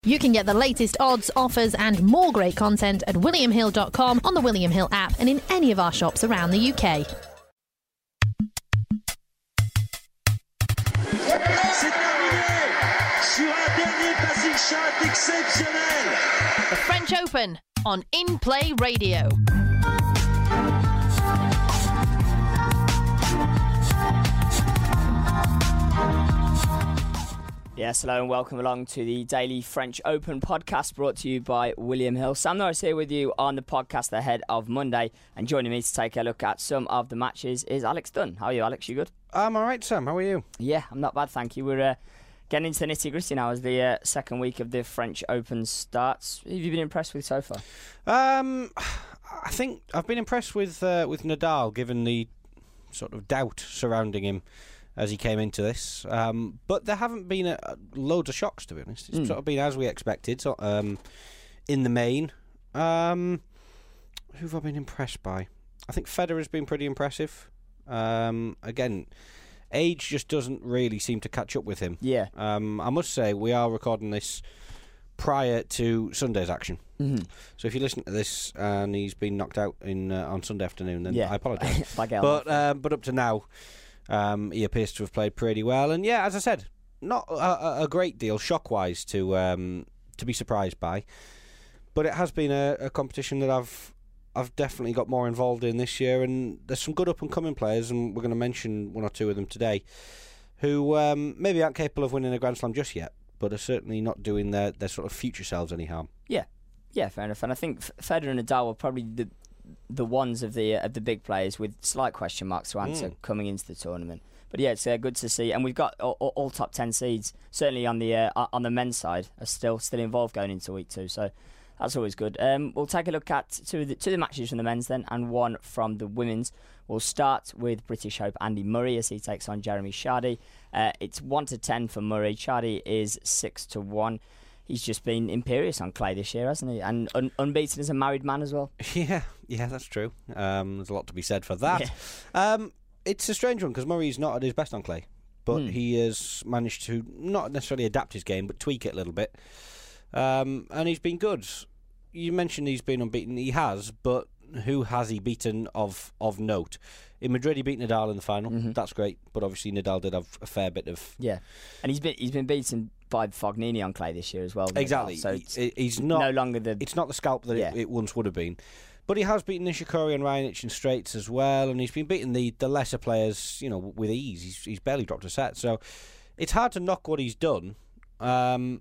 You can get the latest odds, offers and more great content at williamhill.com, on the William Hill app and in any of our shops around the UK. C'est terminé sur un dernier passing shot exceptionnel. The French Open on In Play Radio. Yes, hello and welcome along to the Daily French Open podcast brought to you by William Hill. Sam Norris here with you on the podcast ahead of Monday, and joining me to take a look at some of the matches is Alex Dunn. How are you, Alex? You good? I'm all right, Sam. How are you? Yeah, I'm not bad, thank you. We're getting into the nitty-gritty now as the second week of the French Open starts. Who have you been impressed with so far? I think I've been impressed with Nadal, given the sort of doubt surrounding him as he came into this. But there haven't been loads of shocks, to be honest. It's sort of been as we expected, so, in the main. Who have I been impressed by? I think Federer's been pretty impressive. Again, age just doesn't really seem to catch up with him. Yeah. I must say, we are recording this prior to Sunday's action. Mm-hmm. So if you listen to this and he's been knocked out on Sunday afternoon, then I apologise. But up to now, he appears to have played pretty well. And yeah, as I said, not a great deal shock-wise to be surprised by. But it has been a competition that I've definitely got more involved in this year, and there's some good up-and-coming players, and we're going to mention one or two of them today, who maybe aren't capable of winning a Grand Slam just yet, but are certainly not doing their sort of future selves any harm. Yeah, fair enough. And I think Federer and Nadal were probably the ones of the big players with slight question marks to answer coming into the tournament. But yeah, it's good to see, and we've got all top 10 seeds certainly on the men's side are still involved going into week 2. So that's always good. We'll take a look at two of the matches from the men's then, and one from the women's. We'll start with British hope Andy Murray as he takes on Jeremy Chardy. It's 1-10 for Murray. Chardy is 6-1. He's just been imperious on clay this year, hasn't he? And unbeaten as a married man as well. Yeah, that's true. There's a lot to be said for that. Yeah. It's a strange one because Murray's not at his best on clay, but he has managed to not necessarily adapt his game, but tweak it a little bit. And he's been good. You mentioned he's been unbeaten. He has, but who has he beaten of note? In Madrid, he beat Nadal in the final. Mm-hmm. That's great, but obviously Nadal did have a fair bit of... Yeah, and he's been beaten by Fognini on clay this year as well. Exactly. So he's not no longer the... It's not the scalp that it once would have been. But he has beaten Nishikori and Raonic in straights as well, and he's been beating the lesser players, with ease. He's barely dropped a set, so it's hard to knock what he's done. And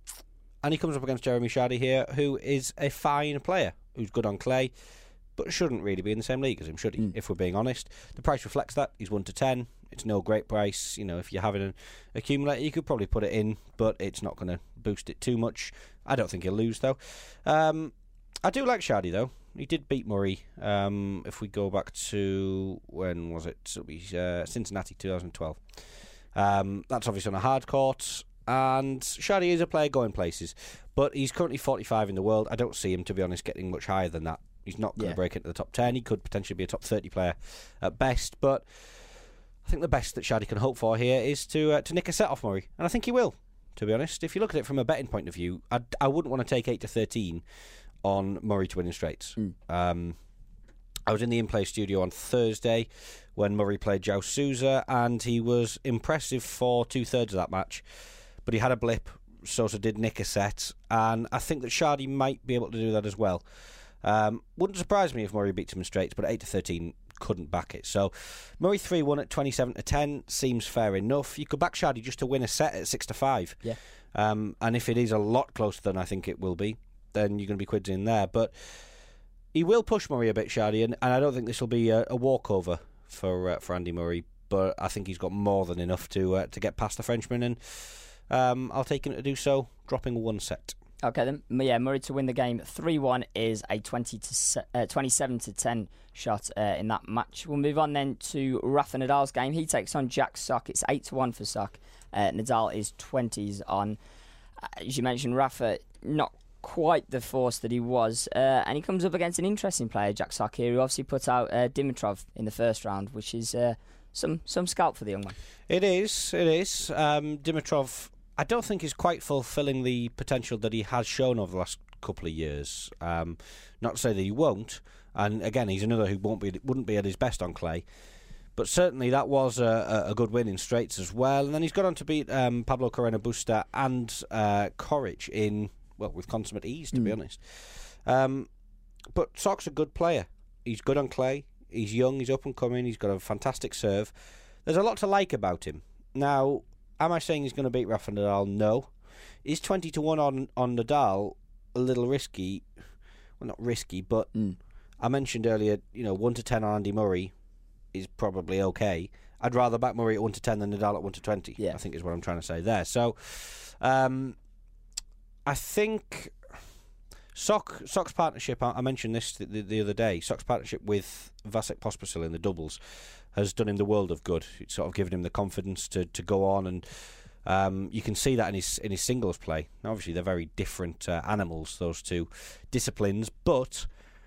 he comes up against Jeremy Chardy here, who is a fine player, who's good on clay, but shouldn't really be in the same league as him, should he? If we're being honest. The price reflects that. He's 1-10. It's no great price. If you're having an accumulator, you could probably put it in, but it's not going to boost it too much. I don't think he'll lose, though. I do like Chardy, though. He did beat Murray. If we go back to, when was it? It'll be Cincinnati 2012. That's obviously on a hard court. And Chardy is a player going places, but he's currently 45 in the world. I don't see him, to be honest, getting much higher than that. He's not going to break into the top 10. He could potentially be a top 30 player at best, but I think the best that Chardy can hope for here is to nick a set off Murray, and I think he will, to be honest. If you look at it from a betting point of view, I wouldn't want to take 8-13 on Murray to win in straights. I was in the in-play studio on Thursday when Murray played João Sousa, and he was impressive for 2/3 of that match. But he had a blip. Sousa did nick a set, and I think that Chardy might be able to do that as well. Wouldn't surprise me if Murray beats him in straights, but 8-13 couldn't back it. So Murray 3-1 at 27-10 seems fair enough. You could back Chardy just to win a set at 6-5. Yeah. And if it is a lot closer than I think it will be, then you're going to be quids in there. But he will push Murray a bit, Chardy, and I don't think this will be a walkover for Andy Murray. But I think he's got more than enough to get past the Frenchman, and I'll take him to do so, dropping one set. Okay then, Murray to win the game 3-1 is a 27-10 shot in that match. We'll move on then to Rafa Nadal's game. He takes on Jack Sock. It's 8-1 for Sock. Nadal is 20s on. As you mentioned, Rafa not quite the force that he was, and he comes up against an interesting player, Jack Sock here, who obviously put out Dimitrov in the first round, which is some scalp for the young man. It is. Dimitrov I don't think he's quite fulfilling the potential that he has shown over the last couple of years. Not to say that he won't, and again, he's another who wouldn't be at his best on clay. But certainly that was a good win in straights as well. And then he's got on to beat Pablo Carreno Busta and Coric with consummate ease, to be honest. But Sock's a good player. He's good on clay. He's young. He's up and coming. He's got a fantastic serve. There's a lot to like about him. Now, am I saying he's going to beat Rafa Nadal? No. Is 20-1 on Nadal a little risky? Well, not risky, but I mentioned earlier, 1-10 on Andy Murray is probably okay. I'd rather back Murray at 1-10 than Nadal at 1-20. Yeah. I think is what I'm trying to say there. So, I think Sock's partnership, I mentioned this the other day, Sock's partnership with Vasek Pospisil in the doubles has done him the world of good. It's sort of given him the confidence to go on, and you can see that in his singles play. Now, obviously, they're very different animals, those two disciplines, but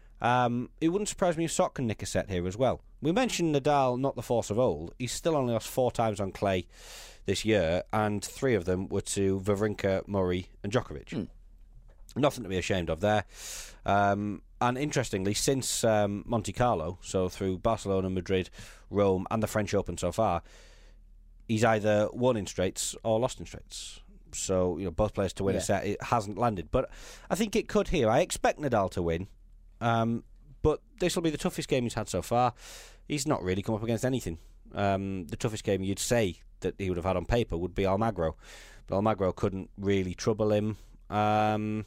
it wouldn't surprise me if Sock can nick a set here as well. We mentioned Nadal, not the force of old. He's still only lost 4 times on clay this year, and 3 of them were to Wawrinka, Murray and Djokovic. Nothing to be ashamed of there. And interestingly, since Monte Carlo, so through Barcelona, Madrid, Rome and the French Open so far, he's either won in straights or lost in straights. So, both players to win a set, it hasn't landed. But I think it could here. I expect Nadal to win. But this will be the toughest game he's had so far. He's not really come up against anything. The toughest game you'd say that he would have had on paper would be Almagro. But Almagro couldn't really trouble him. I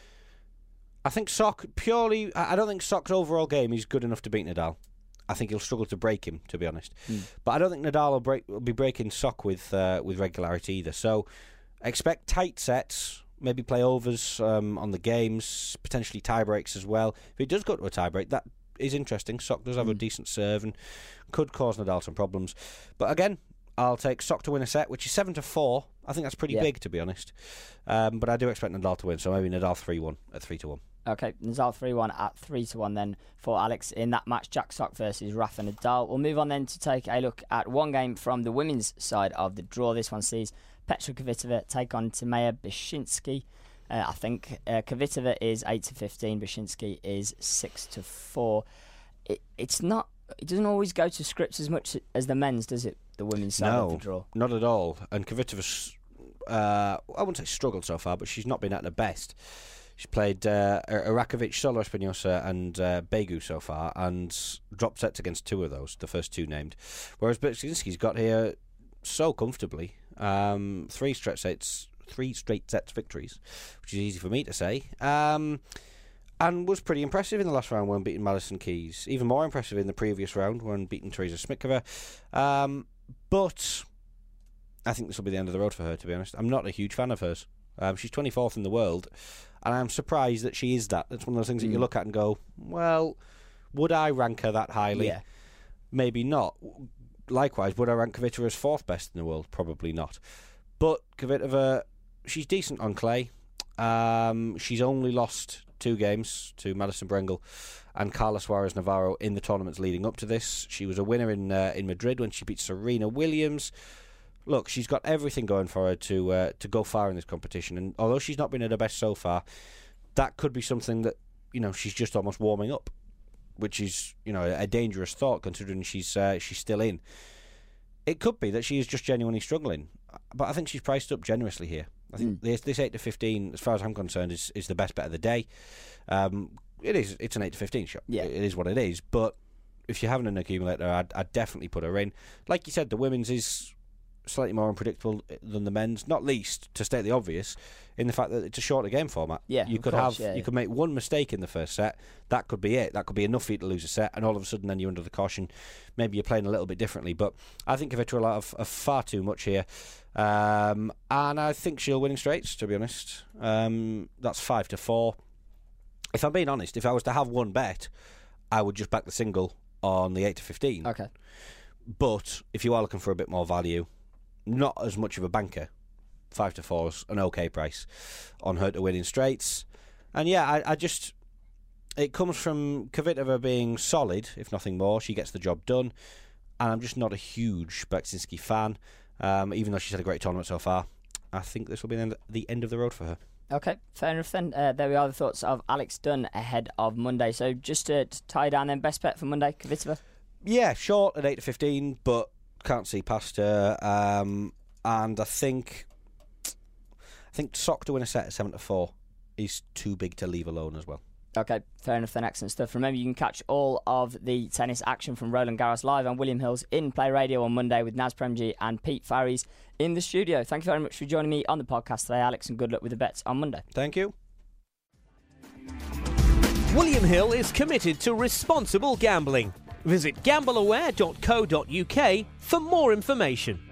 think Sock, I don't think Sock's overall game is good enough to beat Nadal. I think he'll struggle to break him, to be honest. But I don't think Nadal will be breaking Sock with regularity either. So expect tight sets. Maybe play overs on the games, potentially tie breaks as well. If it does go to a tie break, that is interesting. Sock does have a decent serve and could cause Nadal some problems. But again, I'll take Sock to win a set, which is 7-4. I think that's pretty big, to be honest. But I do expect Nadal to win, so maybe Nadal 3-1 at 3-1. Okay, Nadal 3-1 at 3-1 then for Alex in that match, Jack Sock versus Rafa Nadal. We'll move on then to take a look at one game from the women's side of the draw. This one sees Petra Kvitova take on Timea Bacsinszky. I think Kvitova is 8-15, Bacsinszky is 6-4. It doesn't always go to scripts as much as the men's, does it? The women's side of the draw. No, not at all. And Kvitova's, I wouldn't say struggled so far, but she's not been at her best. She's played Irakovic, Soler Espinosa and Begu so far, and dropped sets against 2 of those, the first 2 named. Whereas Bacsinszky's got here so comfortably. 3 straight sets victories, which is easy for me to say, and was pretty impressive in the last round when beating Madison Keys. Even more impressive in the previous round when beating Teresa Smykova. But I think this will be the end of the road for her, to be honest. I'm not a huge fan of hers. She's 24th in the world, and I'm surprised that she is that. It's one of those things that you look at and go, well, would I rank her that highly? Yeah. Maybe not. Likewise, would I rank Kvitova as 4th best in the world? Probably not. But Kvitova, she's decent on clay. She's only lost 2 games to Madison Brengel and Carla Suarez Navarro in the tournaments leading up to this. She was a winner in Madrid when she beat Serena Williams. Look, she's got everything going for her to go far in this competition. And although she's not been at her best so far, that could be something that she's just almost warming up, which is a dangerous thought considering she's still in. It could be that she is just genuinely struggling, but I think she's priced up generously here. I think this 8-15, as far as I'm concerned, is the best bet of the day. It's an 8-15 shot. Yeah. It is what it is. But if you're having an accumulator, I'd definitely put her in. Like you said, the women's is slightly more unpredictable than the men's, not least, to state the obvious, in the fact that it's a shorter game format. Yeah, you could you could make one mistake in the first set. That could be it. That could be enough for you to lose a set, and all of a sudden then you're under the caution. Maybe you're playing a little bit differently, but I think Kvitova will have far too much here. And I think she'll win in straights, to be honest. That's 5-4. If I'm being honest, if I was to have one bet, I would just back the single on the 8-15. Okay. But if you are looking for a bit more value, not as much of a banker, 5-4 is an okay price on her to win in straights. And yeah, I just, it comes from Kvitova being solid, if nothing more. She gets the job done, and I'm just not a huge Bacsinszky fan, even though she's had a great tournament so far. I think this will be the end of the road for her. Okay, fair enough then. There we are, the thoughts of Alex Dunn ahead of Monday. So just to tie down then, best bet for Monday, Kvitova? Yeah, short at 8-15, but can't see past her. And I think Sock to win a set at 7-4 is too big to leave alone as well. Okay, fair enough then, excellent stuff. Remember, you can catch all of the tennis action from Roland Garros live on William Hill's In Play Radio on Monday with Naz Premji and Pete Farries in the studio. Thank you very much for joining me on the podcast today, Alex, and good luck with the bets on Monday. Thank you. William Hill is committed to responsible gambling. Visit gambleaware.co.uk for more information.